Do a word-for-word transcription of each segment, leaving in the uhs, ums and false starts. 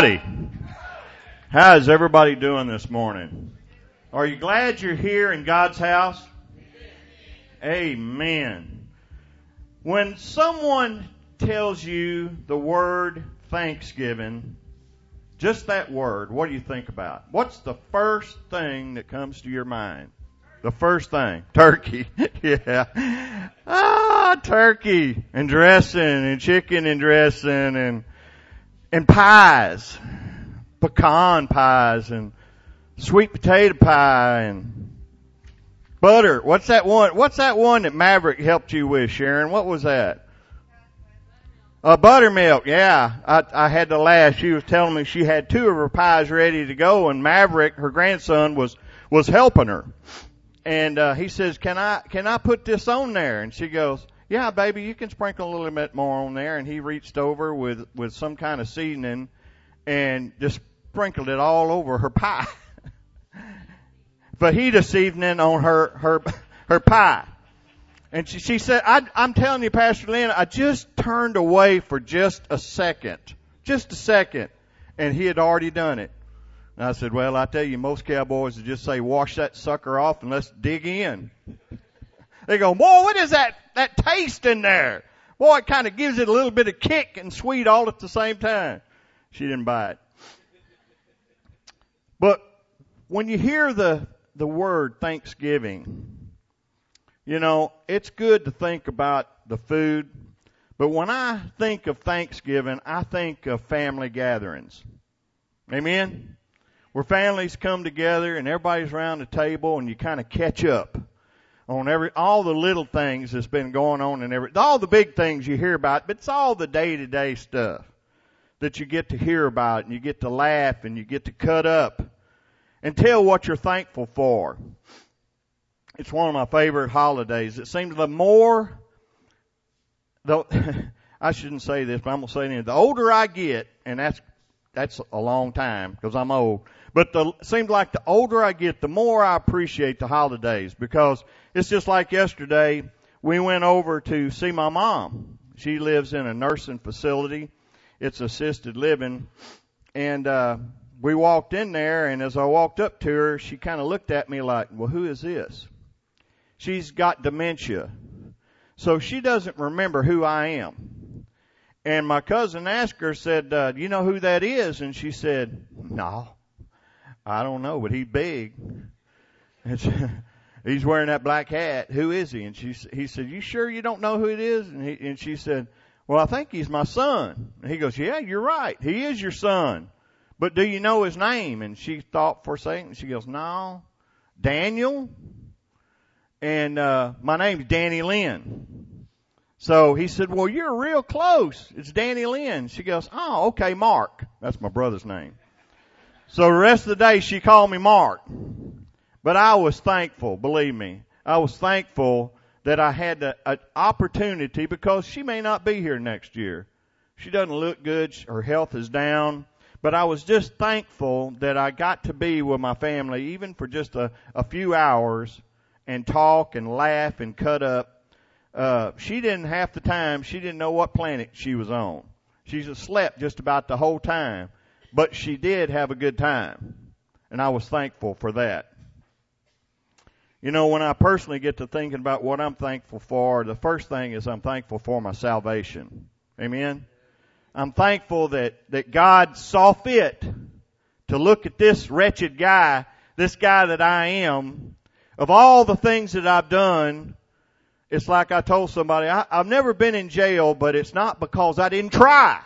everybody. How is everybody doing this morning? Are you glad you're here in God's house? Amen. When someone tells you the word Thanksgiving, just that word, what do you think about? What's the first thing that comes to your mind? The first thing, turkey. Yeah. Ah, turkey and dressing and chicken and dressing and and pies, pecan pies and sweet potato pie and butter. What's that one? What's that one that Maverick helped you with, Sharon? What was that? Uh, buttermilk. Yeah, I, I had to laugh. She was telling me she had two of her pies ready to go, and Maverick, her grandson, was was helping her. And uh, he says, "Can I can I put this on there?" And she goes, "Yeah, baby, you can sprinkle a little bit more on there." And he reached over with with some kind of seasoning and just sprinkled it all over her pie. Fajita seasoning on her her her pie. And she, she said, I, I'm telling you, Pastor Lynn, I just turned away for just a second. Just a second. And he had already done it. And I said, well, I tell you, most cowboys would just say, wash that sucker off and let's dig in. They go, boy, what is that, that taste in there? Boy, it kind of gives it a little bit of kick and sweet all at the same time. She didn't buy it. But when you hear the, the word Thanksgiving, you know, it's good to think about the food, but when I think of Thanksgiving, I think of family gatherings. Amen? Where families come together and everybody's around the table and you kind of catch up on every all the little things that's been going on and every all the big things you hear about, but it's all the day-to-day stuff that you get to hear about and you get to laugh and you get to cut up and tell what you're thankful for. It's one of my favorite holidays. It seems the more, though, I shouldn't say this, but I'm going to say it. The older I get, and that's that's a long time because I'm old, but the, it seems like the older I get, the more I appreciate the holidays because it's just like yesterday. We went over to see my mom. She lives in a nursing facility. It's assisted living, and uh, we walked in there, and as I walked up to her, she kind of looked at me like, well, who is this? She's got dementia, so she doesn't remember who I am. And my cousin asked her, said, uh, do you know who that is? And she said, no, I don't know, but he's big. And she, he's wearing that black hat. Who is he? And she, he said, you sure you don't know who it is? And, he, and she said, well, I think he's my son. And he goes, yeah, you're right. He is your son. But do you know his name? And she thought for a second. She goes, no, Daniel. And, uh, my name's Danny Lynn. So he said, well, you're real close. It's Danny Lynn. She goes, oh, okay, Mark. That's my brother's name. So the rest of the day she called me Mark. But I was thankful, believe me. I was thankful that I had an opportunity because she may not be here next year. She doesn't look good. Her health is down. But I was just thankful that I got to be with my family even for just a, a few hours and talk and laugh and cut up. Uh, she didn't half the time, she didn't know what planet she was on. She slept just about the whole time. But she did have a good time. And I was thankful for that. You know, when I personally get to thinking about what I'm thankful for, the first thing is I'm thankful for my salvation. Amen? I'm thankful that, that God saw fit to look at this wretched guy, this guy that I am. Of all the things that I've done, it's like I told somebody, I, I've never been in jail, but it's not because I didn't try.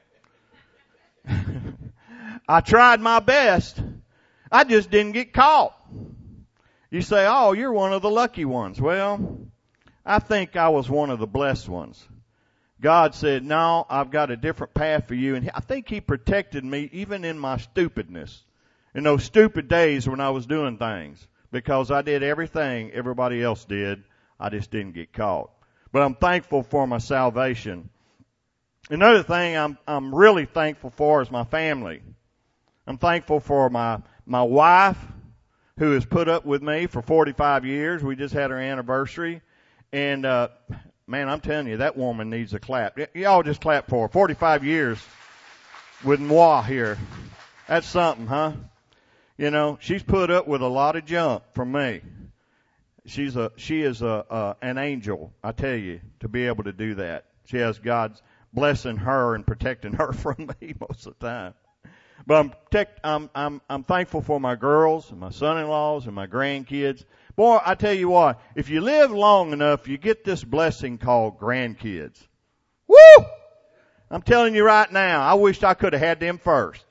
I tried my best. I just didn't get caught. You say, oh, you're one of the lucky ones. Well, I think I was one of the blessed ones. God said, no, I've got a different path for you. And I think He protected me even in my stupidness, in those stupid days when I was doing things. Because I did everything everybody else did. I just didn't get caught. But I'm thankful for my salvation. Another thing I'm, I'm really thankful for is my family. I'm thankful for my, my wife who has put up with me for forty-five years. We just had our anniversary. And, uh, man, I'm telling you, that woman needs a clap. Y- y'all just clap for her. forty-five years. with moi here. That's something, huh? You know, she's put up with a lot of junk from me. She's a, she is a, uh, an angel, I tell you, to be able to do that. She has God's blessing her and protecting her from me most of the time. But I'm, tech, I'm, I'm, I'm thankful for my girls and my son-in-laws and my grandkids. Boy, I tell you what, if you live long enough, you get this blessing called grandkids. Woo! I'm telling you right now, I wished I could have had them first.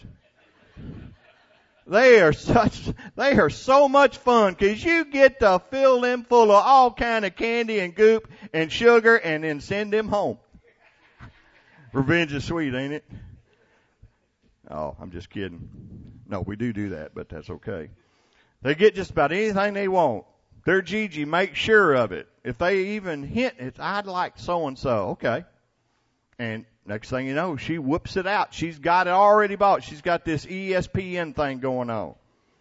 They are such, they are so much fun because you get to fill them full of all kind of candy and goop and sugar and then send them home. Revenge is sweet, ain't it? Oh, I'm just kidding. No, we do do that, but that's okay. They get just about anything they want. Their Gigi makes sure of it. If they even hint, it's, I'd like so-and-so. Okay. And next thing you know, she whoops it out. She's got it already bought. She's got this E S P N thing going on.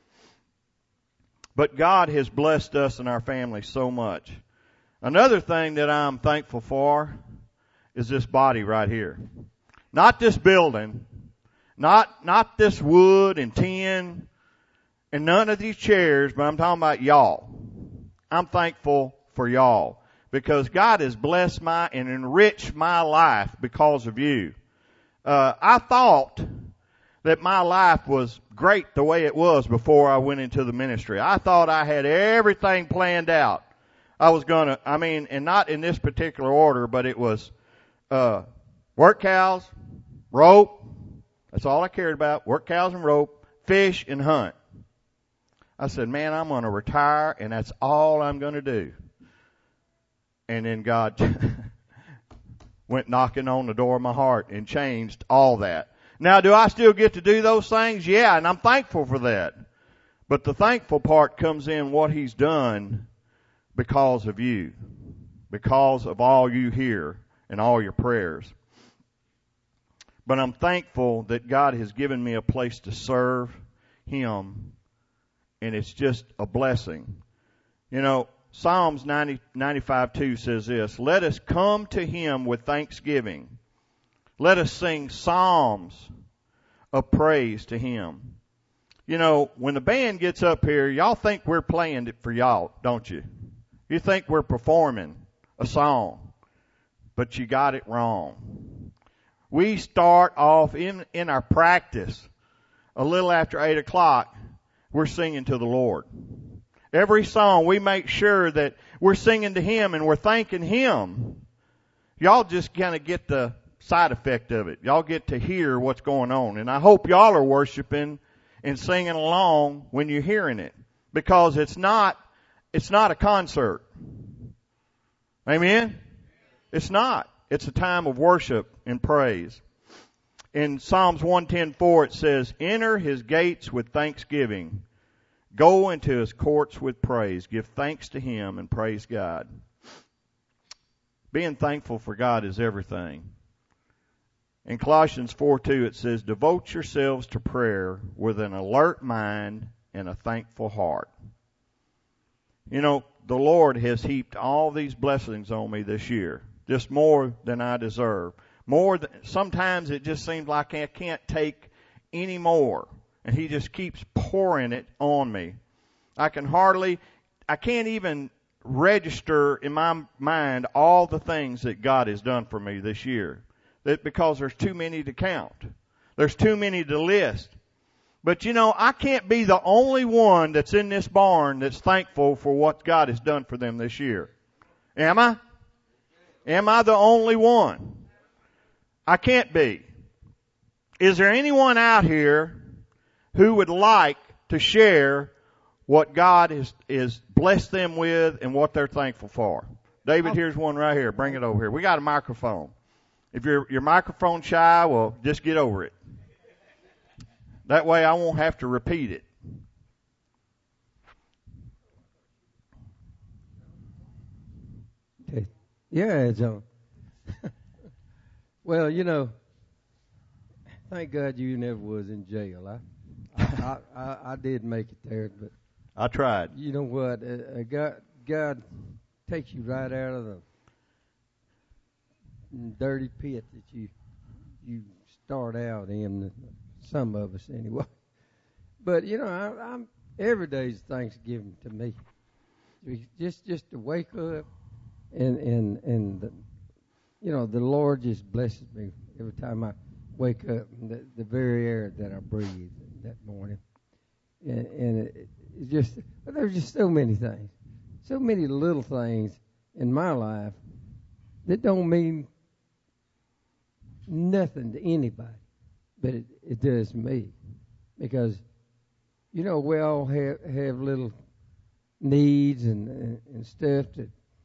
But God has blessed us and our family so much. Another thing that I'm thankful for is this body right here. Not this building. Not, not this wood and tin and none of these chairs, but I'm talking about y'all. I'm thankful for y'all because God has blessed my and enriched my life because of you. Uh, I thought that my life was great the way it was before I went into the ministry. I thought I had everything planned out. I was gonna, I mean, and not in this particular order, but it was, uh, work cows, rope. That's all I cared about. Work cows and rope, fish and hunt. I said, man, I'm going to retire and that's all I'm going to do. And then God went knocking on the door of my heart and changed all that. Now, do I still get to do those things? Yeah, and I'm thankful for that. But the thankful part comes in what He's done because of you, because of all you hear and all your prayers. But I'm thankful that God has given me a place to serve Him, and it's just a blessing. You know, Psalms ninety, ninety-five two says this, let us come to Him with thanksgiving. Let us sing psalms of praise to Him. You know, when the band gets up here, y'all think we're playing it for y'all, don't you? You think we're performing a song, but you got it wrong. We start off in, in our practice a little after eight o'clock, we're singing to the Lord. Every song we make sure that we're singing to Him and we're thanking Him. Y'all just kind of get the side effect of it. Y'all get to hear what's going on. And I hope y'all are worshiping and singing along when you're hearing it. Because it's not, it's not a concert. Amen? It's not. It's a time of worship and praise. In Psalms one ten four it says, enter His gates with thanksgiving. Go into His courts with praise. Give thanks to Him and praise God. Being thankful for God is everything. In Colossians four two it says, devote yourselves to prayer with an alert mind and a thankful heart. You know, the Lord has heaped all these blessings on me this year. Just more than I deserve. More than, sometimes it just seems like I can't take any more. And He just keeps pouring it on me. I can hardly, I can't even register in my mind all the things that God has done for me this year. That because there's too many to count. There's too many to list. But you know, I can't be the only one that's in this barn that's thankful for what God has done for them this year. Am I? Am I the only one? I can't be. Is there anyone out here who would like to share what God is, is blessed them with and what they're thankful for? David, here's one right here. Bring it over here. We got a microphone. If you're, you're microphone shy, well, just get over it. That way I won't have to repeat it. Okay. Yeah, John. Well, you know, thank God you never was in jail. I, I, I, I did make it there, but I tried. You know what? Uh, God, God takes you right out of the dirty pit that you you start out in, some of us anyway. But, you know, I, I'm every day's Thanksgiving to me. Just just to wake up and, and, and the, you know, the Lord just blesses me every time I wake up, the, the very air that I breathe that morning. And, and it, it just, there's just so many things, so many little things in my life that don't mean nothing to anybody, but it, it does to me. Because, you know, we all have, have little needs and, and, and stuff that,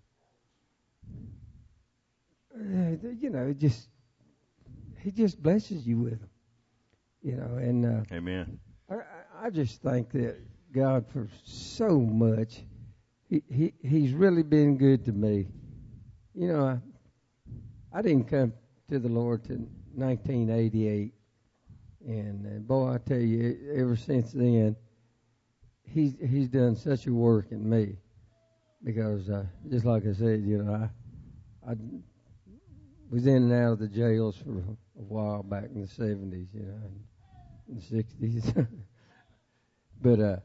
uh, you know, it just, he just blesses you with them, you know, and uh, Amen. I, I just thank that God for so much. He, he He's really been good to me. You know, I, I didn't come to the Lord till nineteen eighty-eight, and uh, boy, I tell you, ever since then, he's he's done such a work in me. Because uh, just like I said, you know, I I was in and out of the jails for a while back in the seventies, you know, and in the sixties. But uh,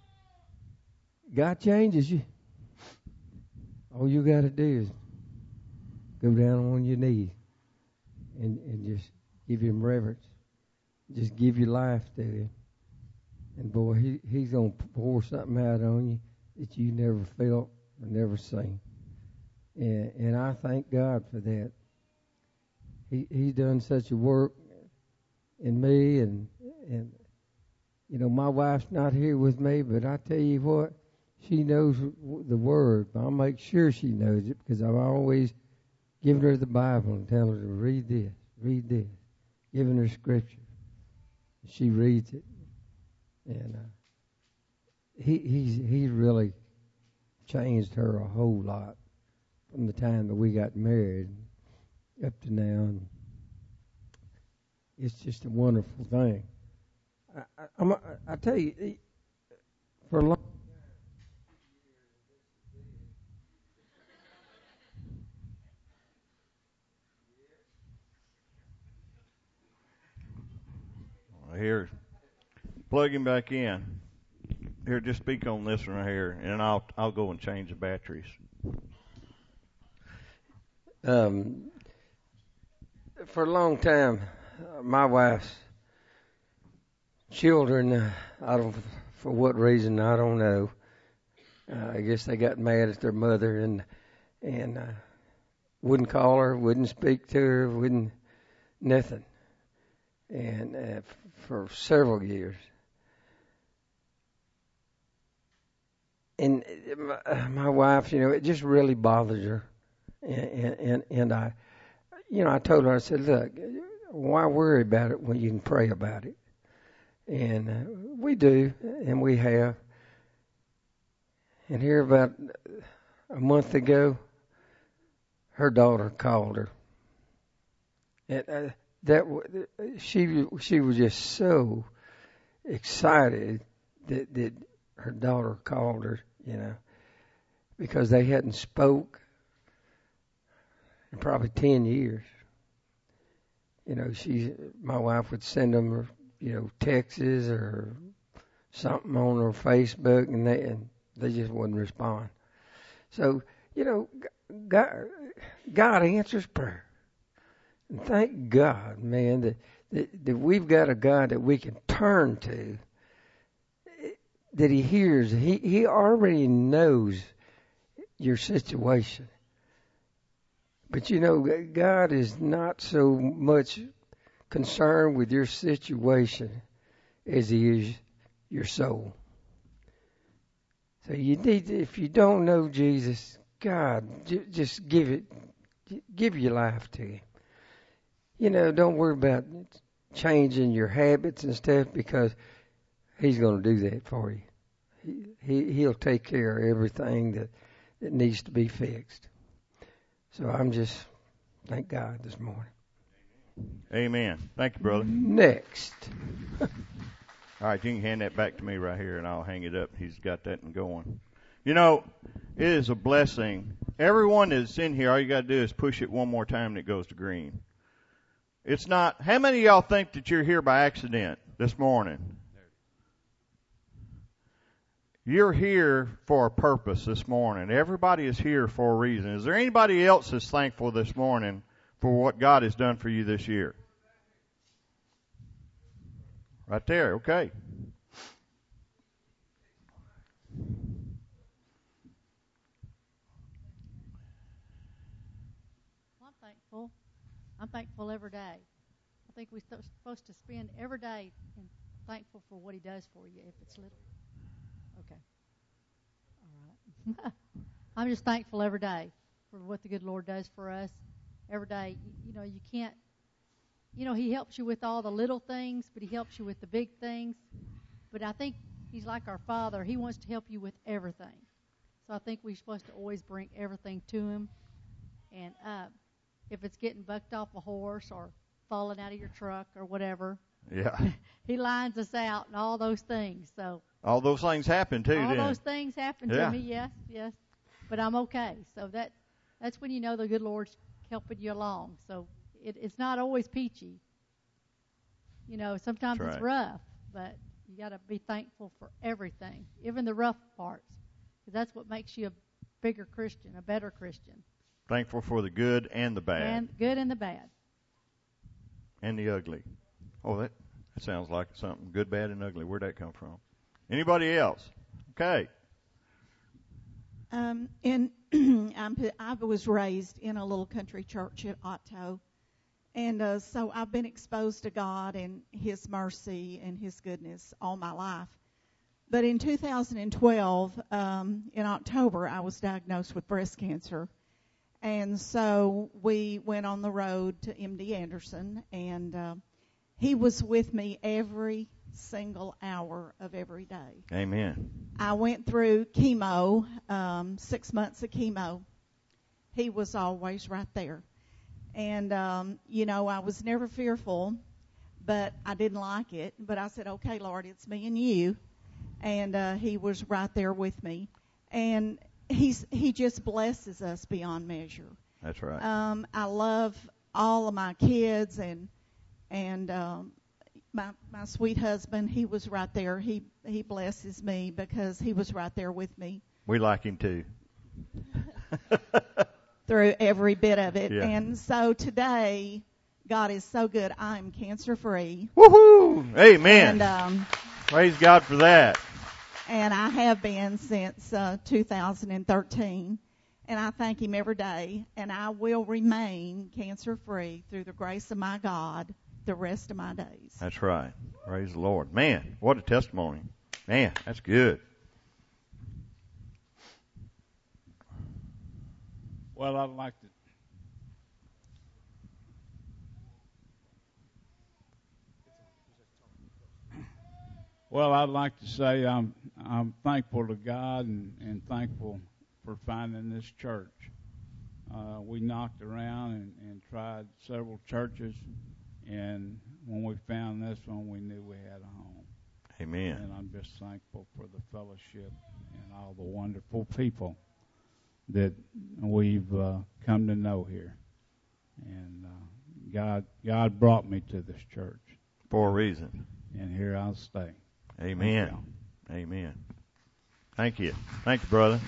God changes you. All you got to do is go down on your knees and, and just give him reverence. Just give your life to him. And boy, he, he's going to pour something out on you that you never felt or never seen. And, and I thank God for that. He He's done such a work in me, and and you know, my wife's not here with me, but I tell you what, she knows the Word. I'll make sure she knows it, because I've always given her the Bible and tell her to read this, read this, giving her Scripture. She reads it, and uh, he he's he's really changed her a whole lot from the time that we got married up to now, and it's just a wonderful thing. I, I, I'm, I, I tell you, for a long Here, plug him back in. Here, just speak on this one right here, and I'll I'll go and change the batteries. Um, for a long time, uh, my wife's children, uh, I don't, for what reason, I don't know. Uh, I guess they got mad at their mother and and uh, wouldn't call her, wouldn't speak to her, wouldn't nothing. And uh, f- for several years. And uh, my, my wife, you know, it just really bothers her. And, and and I, you know, I told her, I said, look, why worry about it when you can pray about it? And uh, we do, and we have. And here about a month ago, her daughter called her. And uh, that she she was just so excited that that her daughter called her, you know, because they hadn't spoke in probably ten years. You know, she, my wife would send them, you know, texts or something on her Facebook, and they and they just wouldn't respond. So, you know, God, God answers prayer. And thank God, man, that, that that we've got a God that we can turn to, that He hears. He He already knows your situation. But you know, God is not so much concerned with your situation as He is your soul. So you need, to, if you don't know Jesus, God, j- just give it, give your life to Him. You know, don't worry about changing your habits and stuff, because He's going to do that for you. He, he He'll take care of everything that, that needs to be fixed. So I'm just, thank God this morning. Amen. Thank you, brother. Next. All right, you can hand that back to me right here, and I'll hang it up. He's got that one going. You know, it is a blessing. Everyone that's in here, all you got to do is push it one more time, and it goes to green. It's not, how many of y'all think that you're here by accident this morning? You're here for a purpose this morning. Everybody is here for a reason. Is there anybody else that's thankful this morning for what God has done for you this year? Right there, okay. Well, I'm thankful. I'm thankful every day. I think we're supposed to spend every day and thankful for what He does for you, if it's little. Okay. All right. I'm just thankful every day for what the good Lord does for us. Every day, you, you know, you can't, you know, He helps you with all the little things, but He helps you with the big things. But I think He's like our Father. He wants to help you with everything. So I think we're supposed to always bring everything to Him. And uh, if it's getting bucked off a horse or falling out of your truck or whatever, yeah, He lines us out and all those things. So all those things happen too. all didn't those it? things happen Yeah. to me. Yes, yes. But I'm okay. So that that's when you know the good Lord's helping you along. So it, it's not always peachy. You know, sometimes That's it's right. rough, but you got to be thankful for everything, even the rough parts, because that's what makes you a bigger Christian, a better Christian. Thankful for the good and the bad. And good and the bad. And the ugly. Oh, that, that sounds like something good, bad, and ugly. Where'd that come from? Anybody else? Okay. Um, and I'm, I was raised in a little country church at Otto. And uh, so I've been exposed to God and His mercy and His goodness all my life. But in two thousand twelve, um, in October, I was diagnosed with breast cancer. And so we went on the road to M D Anderson, and uh, he was with me every single hour of every day. Amen. I went through chemo, um, six months of chemo. He was always right there. And, um, you know, I was never fearful, but I didn't like it. But I said, okay, Lord, it's me and you. And uh, he was right there with me. And he's he just blesses us beyond measure. That's right. Um, I love all of my kids and and um, my my sweet husband. He was right there. He he blesses me because he was right there with me We like him too. through every bit of it. Yeah. And so today, God is so good. I'm cancer free. Woohoo! Amen. And um, Praise God for that. and I have been since uh, two thousand thirteen. And I thank Him every day. And I will remain cancer free through the grace of my God the rest of my days. That's right. Praise the Lord. Man, what a testimony. Man, that's good. Well, I'd like to. Well, I'd like to say I'm I'm thankful to God and, and thankful for finding this church. Uh, we knocked around and, and tried several churches, and when we found this one, we knew we had a home. Amen. And I'm just thankful for the fellowship and all the wonderful people that we've uh, come to know here. And uh, God God brought me to this church. For a reason. And here I'll stay. Amen. Thank Amen. Thank you. Thank you, brother.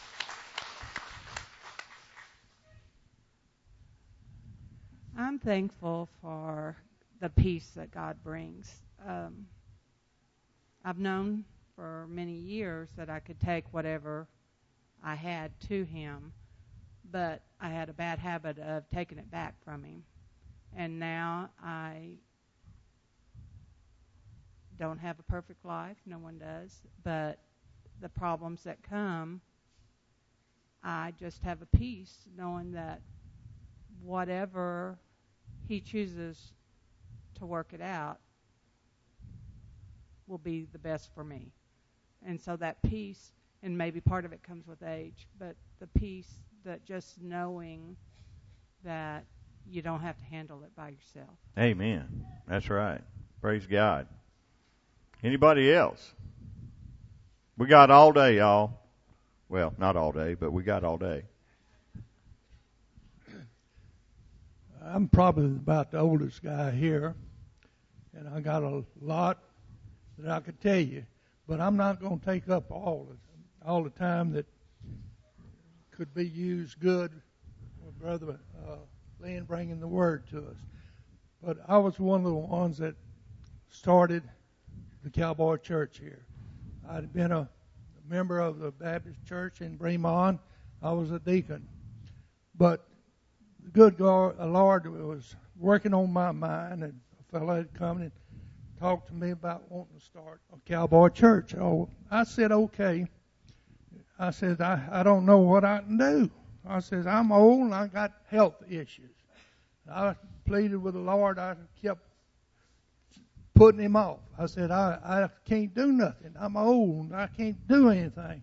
I'm thankful for the peace that God brings. Um, I've known for many years that I could take whatever I had to Him, but I had a bad habit of taking it back from Him. And now I don't have a perfect life. No one does. But the problems that come, I just have a peace knowing that whatever He chooses to work it out will be the best for me. And so that peace, and maybe part of it comes with age, but the peace that just knowing that you don't have to handle it by yourself. Amen. That's right. Praise God. Anybody else? We got all day, y'all. Well, not all day, but we got all day. I'm probably about the oldest guy here, and I got a lot that I could tell you, but I'm not going to take up all the, all the time that could be used good with Brother uh, Lynn bringing the word to us. But I was one of the ones that started the Cowboy Church here. I'd been a member of the Baptist Church in Bremond. I was a deacon. But the good God, the Lord was working on my mind, and a fellow had come and talked to me about wanting to start a Cowboy Church. Oh, I said, okay. I said, I, I don't know what I can do. I said, I'm old and I got health issues. I pleaded with the Lord. I kept putting him off. I said, I, I can't do nothing. I'm old and I can't do anything.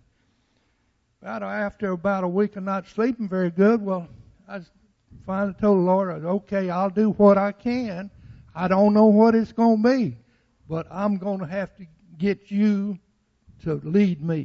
About after about a week of not sleeping very good, well, I finally told the Lord, okay, I'll do what I can. I don't know what it's going to be, but I'm going to have to get you to lead me.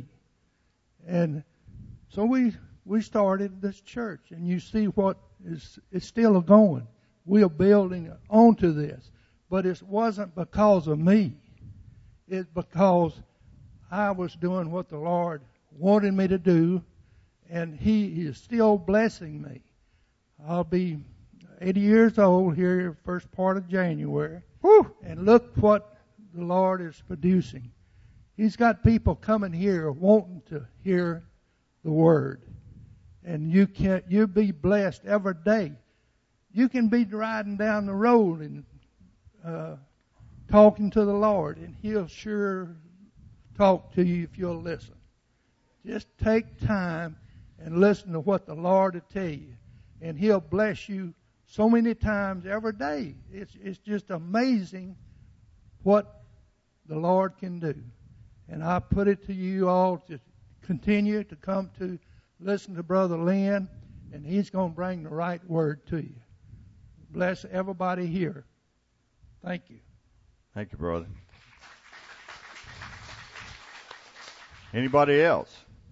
And so we we started this church, and you see what is it's still going. We are building onto this, but it wasn't because of me. It's because I was doing what the Lord wanted me to do, and He is still blessing me. I'll be eighty years old here, first part of January. Woo! And look what the Lord is producing. He's got people coming here wanting to hear the Word. And you can you'll be blessed every day. You can be riding down the road and uh, talking to the Lord, and He'll sure talk to you if you'll listen. Just take time and listen to what the Lord will tell you, and He'll bless you so many times every day. It's it's just amazing what the Lord can do. And I put it to you all to continue to come to listen to Brother Lynn, and he's going to bring the right word to you. Bless everybody here. Thank you. Thank you, brother. Anybody else?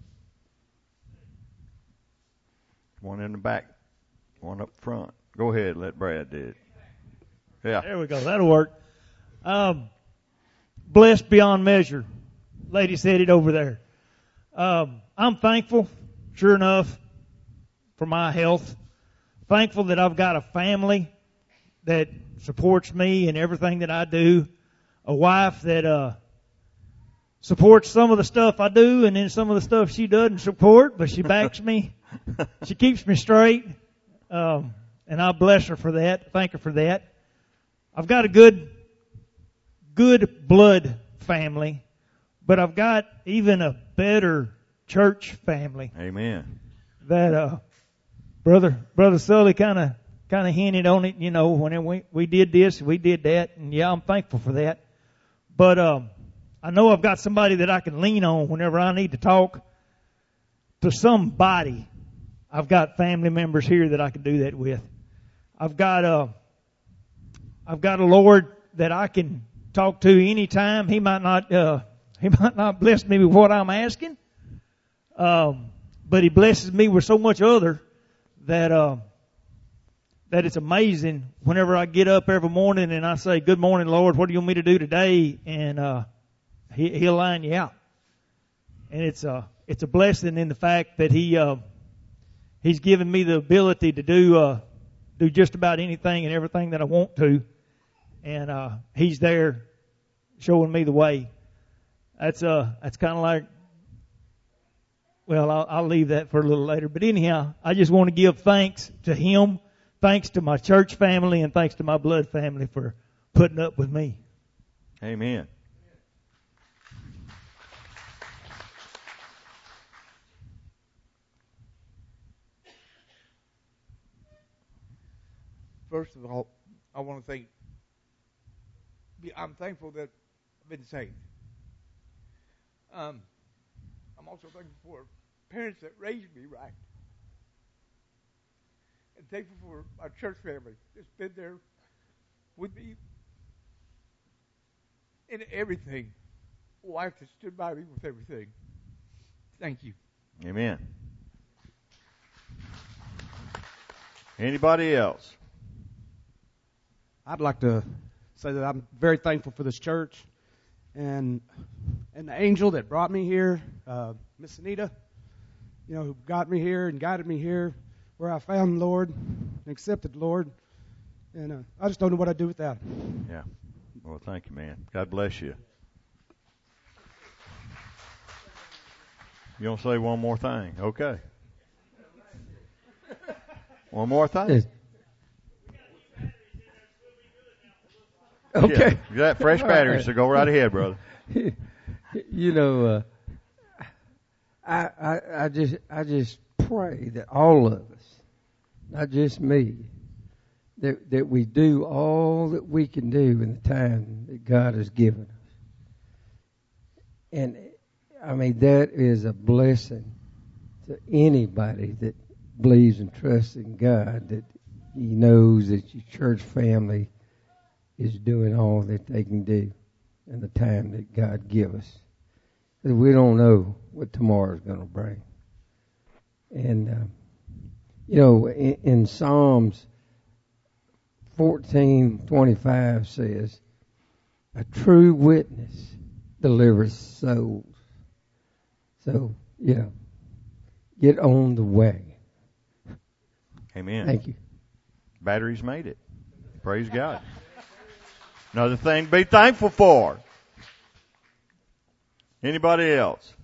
One in the back, one up front. Go ahead, let Brad do it. Yeah. There we go. That'll work. Um, blessed beyond measure. Lady said it over there. Um, I'm thankful, sure enough, for my health. Thankful that I've got a family that supports me in everything that I do. A wife that uh, supports some of the stuff I do, and then some of the stuff she doesn't support, but she backs me. She keeps me straight, um, and I bless her for that. Thank her for that. I've got a good, good blood family. But I've got even a better church family. Amen. That uh, brother brother Sully kind of kind of hinted on it. You know, when we we did this, we did that, and yeah, I'm thankful for that. But um, I know I've got somebody that I can lean on whenever I need to talk to somebody. I've got family members here that I can do that with. I've got a I've got a Lord that I can talk to anytime. He might not. Uh, He might not bless me with what I'm asking, um, but He blesses me with so much other that uh, that it's amazing. Whenever I get up every morning and I say, "Good morning, Lord, what do you want me to do today?" and uh, he, He'll line you out, and it's a it's a blessing in the fact that He uh, He's given me the ability to do uh, do just about anything and everything that I want to, and uh, He's there showing me the way. That's uh, that's kind of like, well, I'll, I'll leave that for a little later. But anyhow, I just want to give thanks to Him, thanks to my church family, and thanks to my blood family for putting up with me. Amen. First of all, I want to thank, I'm thankful that I've been saved. Um, I'm also thankful for parents that raised me right. And thankful for my church family that's been there with me in everything. A wife that stood by me with everything. Thank you. Amen. Anybody else? I'd like to say that I'm very thankful for this church and and the angel that brought me here, uh, Miss Anita, you know, who got me here and guided me here, where I found the Lord and accepted the Lord. And uh, I just don't know what I'd do without him. Yeah. Well, thank you, man. God bless you. You want to say one more thing? Okay. One more thing. Yes. Okay. Yeah, you got fresh batteries, so go right ahead, brother. You know, uh, I, I I just I just pray that all of us, not just me, that that we do all that we can do in the time that God has given us. And I mean, that is a blessing to anybody that believes and trusts in God, that he knows that your church family is doing all that they can do in the time that God give us. Because we don't know what tomorrow's going to bring. And, uh, you know, in, in Psalms fourteen twenty-five says, a true witness delivers souls. So, you know, get on the way. Amen. Thank you. Batteries made it. Praise God. Another thing to be thankful for. Anybody else?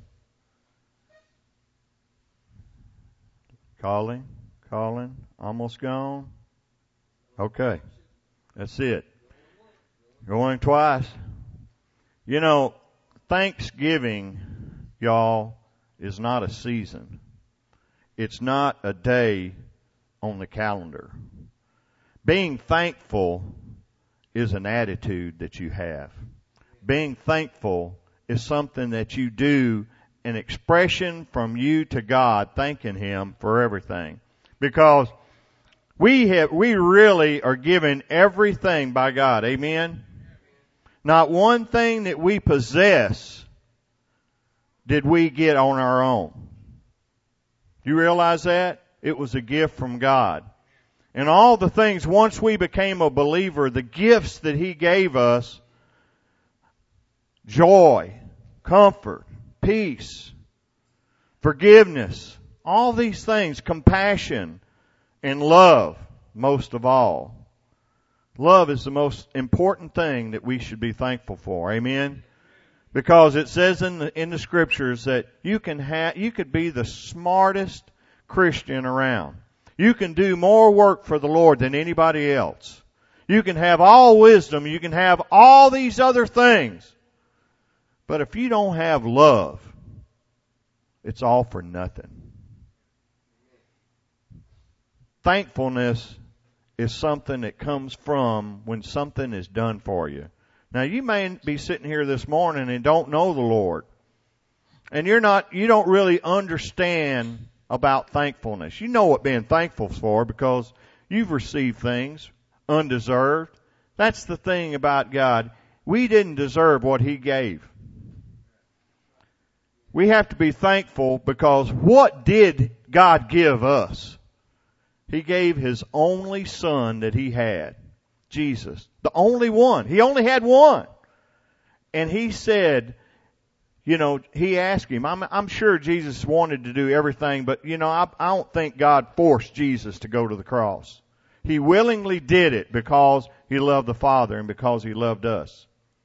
Calling, calling, almost gone. Okay. That's it. Going twice. You know, Thanksgiving, y'all, is not a season. It's not a day on the calendar. Being thankful is an attitude that you have. Being thankful is something that you do, an expression from you to God, thanking Him for everything. Because we have, we really are given everything by God. Amen? Not one thing that we possess did we get on our own. Do you realize that? It was a gift from God. And all the things, once we became a believer, the gifts that He gave us, joy, comfort, peace, forgiveness, all these things, compassion, and love, most of all. Love is the most important thing that we should be thankful for. Amen? Because it says in the, in the scriptures that you can have, you could be the smartest Christian around. You can do more work for the Lord than anybody else. You can have all wisdom. You can have all these other things. But if you don't have love, it's all for nothing. Thankfulness is something that comes from when something is done for you. Now, you may be sitting here this morning and don't know the Lord. And you're not, you don't really understand about thankfulness. You know what being thankful is for because you've received things undeserved. That's the thing about God. We didn't deserve what He gave. We have to be thankful because what did God give us? He gave His only Son that He had, Jesus. The only one. He only had one. And He said, you know, He asked Him, I'm, I'm sure Jesus wanted to do everything, but, you know, I, I don't think God forced Jesus to go to the cross. He willingly did it because He loved the Father and because He loved us.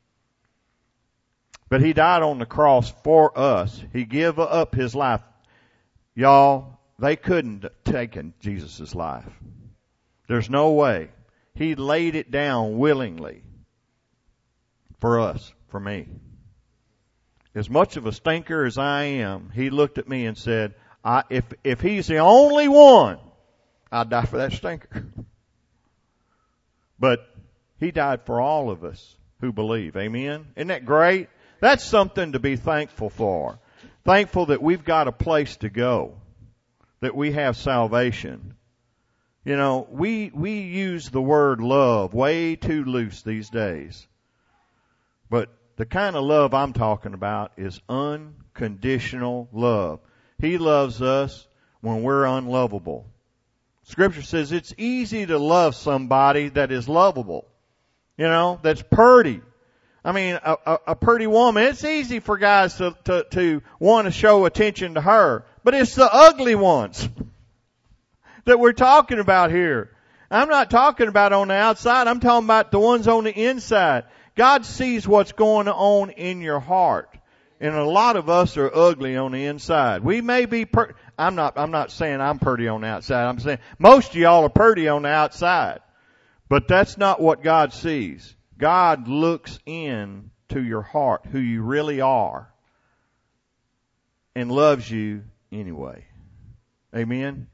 But He died on the cross for us. He gave up His life. Y'all, they couldn't have taken Jesus' life. There's no way. He laid it down willingly for us, for me. As much of a stinker as I am, He looked at me and said, I, if, if He's the only one, I'd die for that stinker. But He died for all of us who believe. Amen? Isn't that great? That's something to be thankful for. Thankful that we've got a place to go. That we have salvation. You know, we, we use the word love way too loose these days. But the kind of love I'm talking about is unconditional love. He loves us when we're unlovable. Scripture says it's easy to love somebody that is lovable. you know, that's pretty. I mean, a, a, a pretty woman, it's easy for guys to, to, to want to show attention to her. But it's the ugly ones that we're talking about here. I'm not talking about on the outside. I'm talking about the ones on the inside. God sees what's going on in your heart. And a lot of us are ugly on the inside. We may be, per- I'm not, I'm not saying I'm pretty on the outside. I'm saying most of y'all are pretty on the outside. But that's not what God sees. God looks in to your heart, who you really are, and loves you anyway. Amen?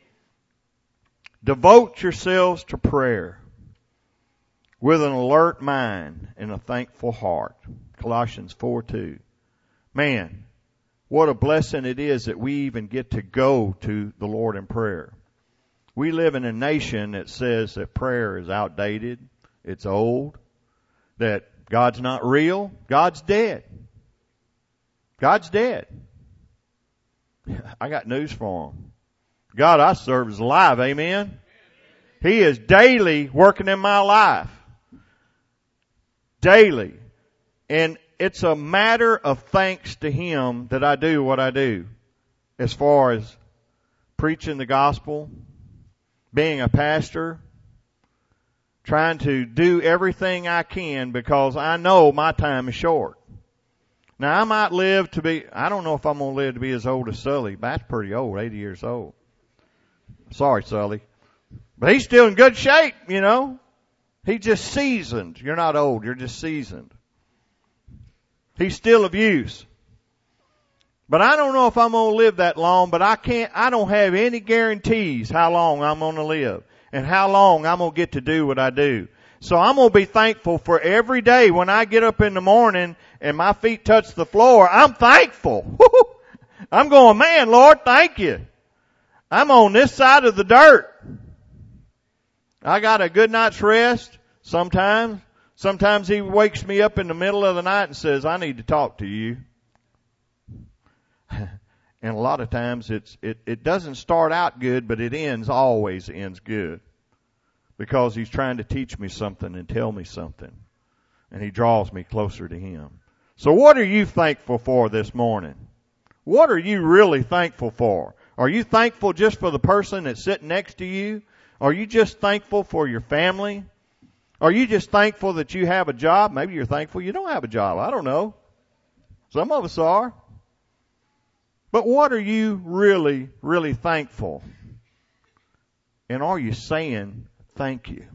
Devote yourselves to prayer with an alert mind and a thankful heart. Colossians four two. Man, what a blessing it is that we even get to go to the Lord in prayer. We live in a nation that says that prayer is outdated, it's old, that God's not real, God's dead. God's dead. I got news for him. God I serve is alive, amen? He is daily working in my life. Daily. And it's a matter of thanks to Him that I do what I do. As far as preaching the gospel, being a pastor, trying to do everything I can because I know my time is short. Now I might live to be, I don't know if I'm going to live to be as old as Sully, but that's pretty old, eighty years old. Sorry, Sully. But he's still in good shape, you know. He's just seasoned. You're not old, you're just seasoned. He's still of use. But I don't know if I'm going to live that long, but I can't, I don't have any guarantees how long I'm going to live and how long I'm going to get to do what I do. So I'm going to be thankful for every day when I get up in the morning and my feet touch the floor. I'm thankful. I'm going, man, Lord, thank you. I'm on this side of the dirt. I got a good night's rest sometimes. Sometimes He wakes me up in the middle of the night and says, I need to talk to you. And a lot of times it's, it, it doesn't start out good, but it ends, always ends good. Because He's trying to teach me something and tell me something. And He draws me closer to Him. So what are you thankful for this morning? What are you really thankful for? Are you thankful just for the person that's sitting next to you? Are you just thankful for your family? Are you just thankful that you have a job? Maybe you're thankful you don't have a job. I don't know. Some of us are. But what are you really, really thankful? And are you saying thank you?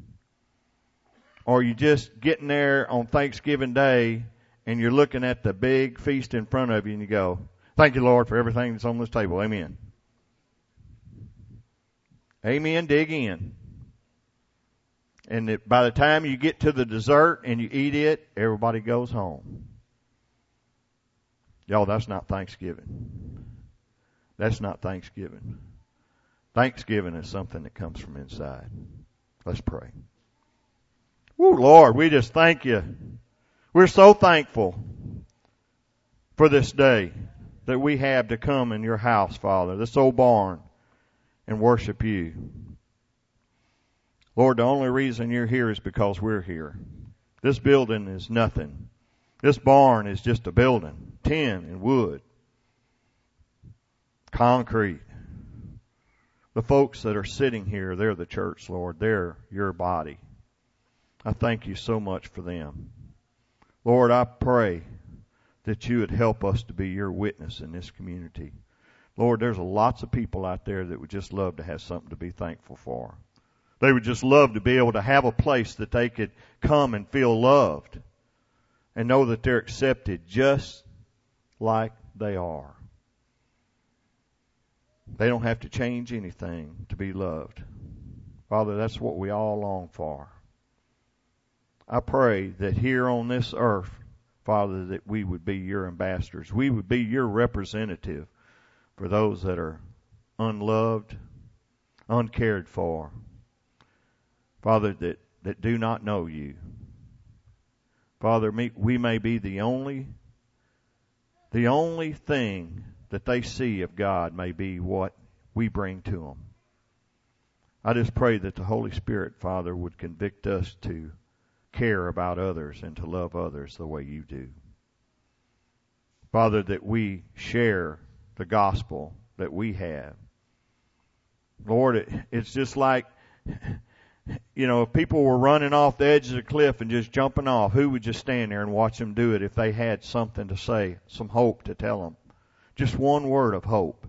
Or are you just getting there on Thanksgiving Day and you're looking at the big feast in front of you and you go, thank you, Lord, for everything that's on this table. Amen. Amen. Dig in. And that by the time you get to the dessert and you eat it, everybody goes home. Y'all, that's not Thanksgiving. That's not Thanksgiving. Thanksgiving is something that comes from inside. Let's pray. Woo, Lord, we just thank you. We're so thankful for this day that we have to come in your house, Father, this old barn, and worship you. Lord, the only reason you're here is because we're here. This building is nothing. This barn is just a building, tin and wood, concrete. The folks that are sitting here, they're the church, Lord. They're your body. I thank you so much for them. Lord, I pray that you would help us to be your witness in this community. Lord, there's lots of people out there that would just love to have something to be thankful for. They would just love to be able to have a place that they could come and feel loved and know that they're accepted just like they are. They don't have to change anything to be loved. Father, that's what we all long for. I pray that here on this earth, Father, that we would be your ambassadors. We would be your representative for those that are unloved, uncared for. Father, that, that do not know you. Father, we may be the only, the only thing that they see of God may be what we bring to them. I just pray that the Holy Spirit, Father, would convict us to care about others and to love others the way you do. Father, that we share the gospel that we have. Lord, it, it's just like, you know, if people were running off the edge of the cliff and just jumping off, who would just stand there and watch them do it if they had something to say, some hope to tell them? Just one word of hope.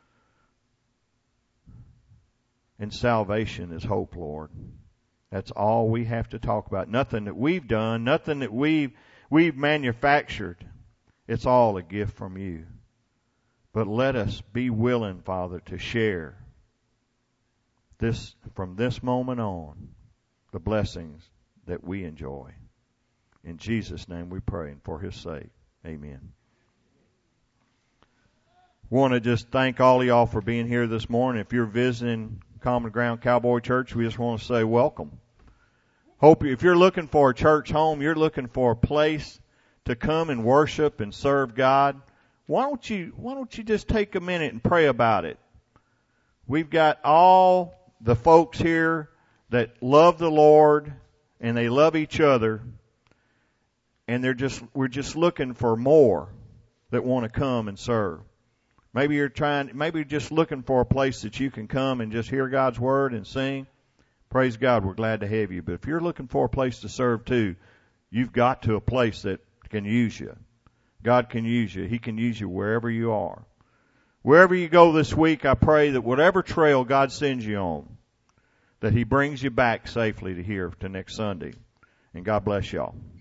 And salvation is hope, Lord. That's all we have to talk about. Nothing that we've done, nothing that we've, we've manufactured. It's all a gift from you. But let us be willing, Father, to share this, from this moment on, the blessings that we enjoy. In Jesus' name we pray, and for His sake. Amen. Want to just thank all of y'all for being here this morning. If you're visiting Common Ground Cowboy Church, we just want to say welcome. Hope if you're looking for a church home, you're looking for a place to come and worship and serve God, why don't you, why don't you just take a minute and pray about it? We've got all the folks here that love the Lord and they love each other, and they're just, we're just looking for more that want to come and serve. Maybe you're trying, maybe you're just looking for a place that you can come and just hear God's word and sing. Praise God, we're glad to have you. But if you're looking for a place to serve too, you've got to a place that can use you. God can use you. He can use you wherever you are. Wherever you go this week, I pray that whatever trail God sends you on, that He brings you back safely to here to next Sunday. And God bless y'all.